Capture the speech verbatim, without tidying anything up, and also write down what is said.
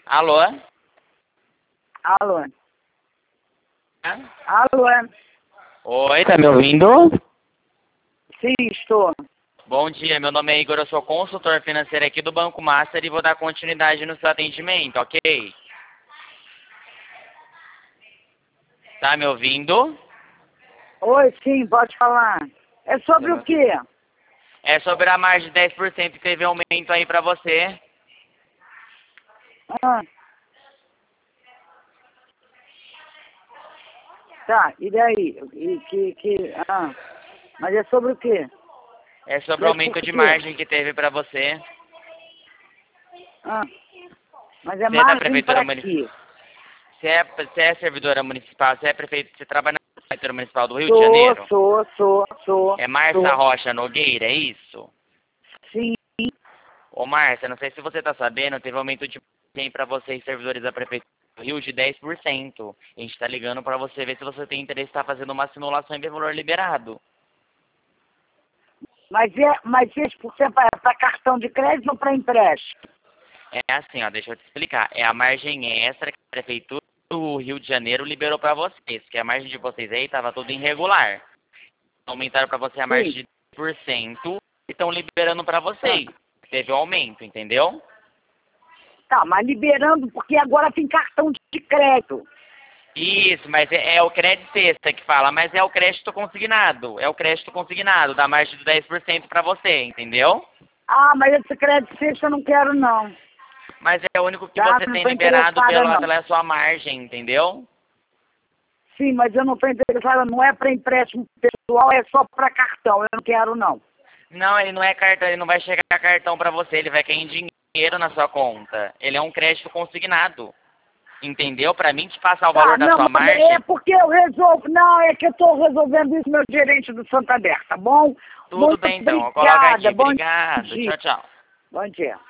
Alô? Alô? Hã? Alô? Oi, tá me ouvindo? Sim, estou. Bom dia, meu nome é Igor, eu sou consultor financeiro aqui do Banco Master e vou dar continuidade no seu atendimento, ok? Tá me ouvindo? Oi, sim, pode falar. É sobre o quê? É sobre a margem de dez por cento que teve aumento aí pra você. Ah. Tá, e daí? E que, que, ah. Mas é sobre o quê? É sobre o aumento de margem que teve pra você. Ah. Mas é Você é da margem Prefeitura pra Municipal. quê? Você é, você é servidora municipal, você é prefeito, você trabalha na Prefeitura Municipal do Rio de Sou, Janeiro? sou, sou, sou. É Márcia sou. Rocha Nogueira, é isso? Sim. Ô Márcia, não sei se você tá sabendo, teve aumento de margem pra vocês, servidores da Prefeitura do Rio, de dez por cento. A gente tá ligando pra você ver se você tem interesse em estar fazendo uma simulação e ver valor liberado. Mas é, mas dez por cento é para cartão de crédito ou para empréstimo? É assim, ó, deixa eu te explicar. É a margem extra que a Prefeitura do Rio de Janeiro liberou pra vocês, que a margem de vocês aí tava tudo irregular. Aumentaram pra você a margem Sim. de dez por cento e estão liberando pra Ah. vocês. Teve um aumento, entendeu? Tá, mas liberando porque agora tem cartão de crédito. Isso, mas é, é o crédito sexta que fala, mas é o crédito consignado. É o crédito consignado, da margem de dez por cento pra você, entendeu? Ah, mas esse crédito sexta eu não quero não. Mas é o único que Tá, você não tem tô liberado interessada pela, não. pela sua margem, entendeu? Sim, mas eu não estou interessada, não é para empréstimo pessoal, é só para cartão, eu não quero não. Não, ele não é cartão, ele não vai chegar cartão pra você, ele vai cair em dinheiro na sua conta. Ele é um crédito consignado. Entendeu? Pra mim te passar o Tá, valor da não, sua mas margem, é porque eu resolvo, não, é que eu estou resolvendo isso, meu gerente do Santander, tá bom? tudo Muito bem então. Coloca obrigada, aqui. bom Obrigado. dia. Tchau, tchau. Bom dia.